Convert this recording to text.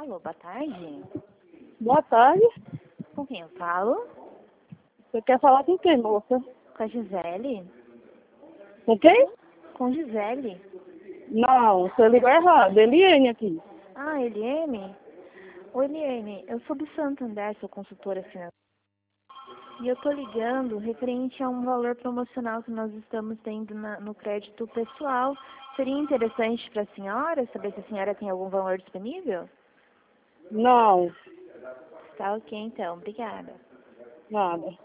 Alô, boa tarde. Boa tarde. Com quem eu falo? Você quer falar com quem, moça? Com a Gisele? Com quem? Com Gisele. Não, você ligou errado. Eliane aqui. Ah, Eliane? Oi, Eliane. Eu sou do Santander, sou consultora financeira. E eu tô ligando referente a um valor promocional que nós estamos tendo no crédito pessoal. Seria interessante para a senhora saber se a senhora tem algum valor disponível? Não, Tá ok, então. Obrigada. nada.